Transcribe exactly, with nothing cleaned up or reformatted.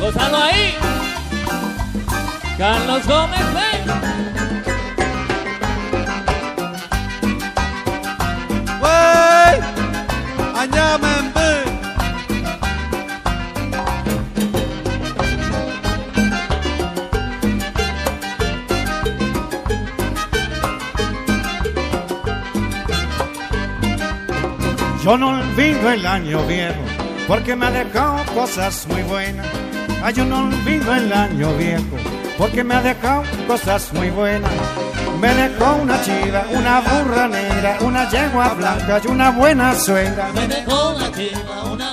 Gózalo ahí. Carlos Gómez, ven. Wey, añamen, ven. Yo no olvido el año viejo, porque me ha dejado cosas muy buenas. Ay, yo no olvido el año viejo, porque me ha dejado cosas muy buenas. Me dejó una chiva, una burra negra, una yegua blanca y una buena suegra. Me dejó una chiva, una